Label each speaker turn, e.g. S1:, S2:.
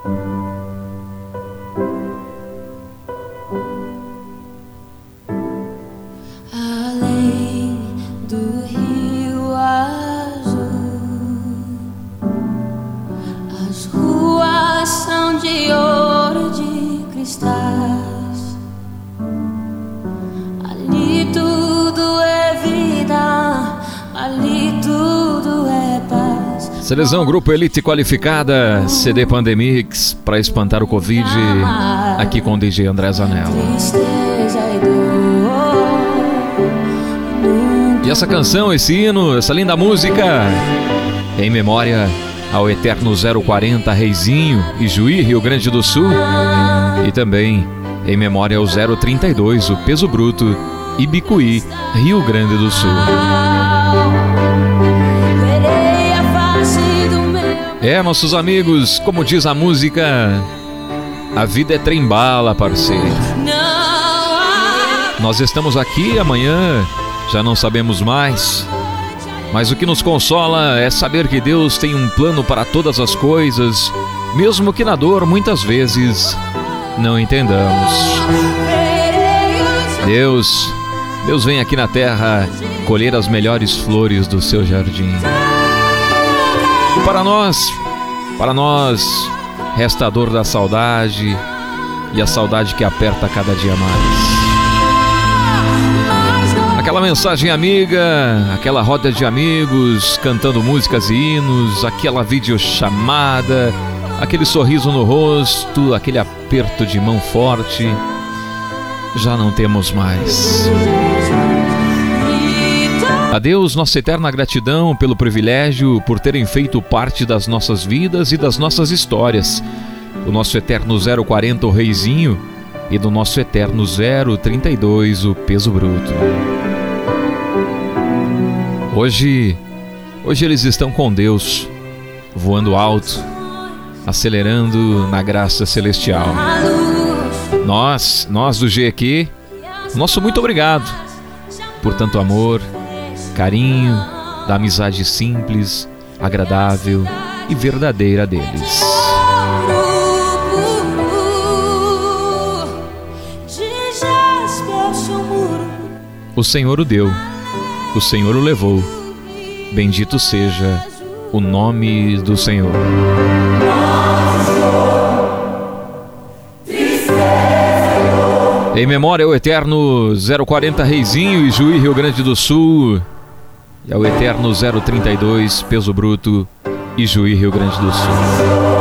S1: Além do rio azul, as ruas são de ouro, de cristais. Ali tudo é vida, ali tudo é paz.
S2: Seleção Grupo Elite Qualificada, CD Pandemix, para espantar o Covid, aqui com o DJ André Zanella. E essa canção, esse hino, essa linda música, em memória ao eterno 040 Reizinho, Ijuí, Rio Grande do Sul, e também em memória ao 032, o Peso Bruto, Ibicuí, Rio Grande do Sul. Nossos amigos, como diz a música, a vida é trem-bala, parceiro. Nós estamos aqui, amanhã já não sabemos mais, mas o que nos consola é saber que Deus tem um plano para todas as coisas, mesmo que na dor muitas vezes não entendamos. Deus vem aqui na terra colher as melhores flores do seu jardim. E para nós, resta a dor da saudade e a saudade que aperta cada dia mais. Aquela mensagem amiga, aquela roda de amigos cantando músicas e hinos, aquela videochamada, aquele sorriso no rosto, aquele aperto de mão forte, já não temos mais. A Deus, nossa eterna gratidão pelo privilégio, por terem feito parte das nossas vidas e das nossas histórias. O nosso eterno 040, o Reizinho, e do nosso eterno 032, o Peso Bruto. Hoje eles estão com Deus, voando alto, acelerando na graça celestial. Nós do GQ, nosso muito obrigado por tanto amor, carinho, da amizade simples, agradável e verdadeira deles. O Senhor o deu, o Senhor o levou, bendito seja o nome do Senhor. Em memória ao eterno 040 Reizinho, Ijuí, Rio Grande do Sul, e ao eterno 032 Peso Bruto, Ijuí, Rio Grande do Sul.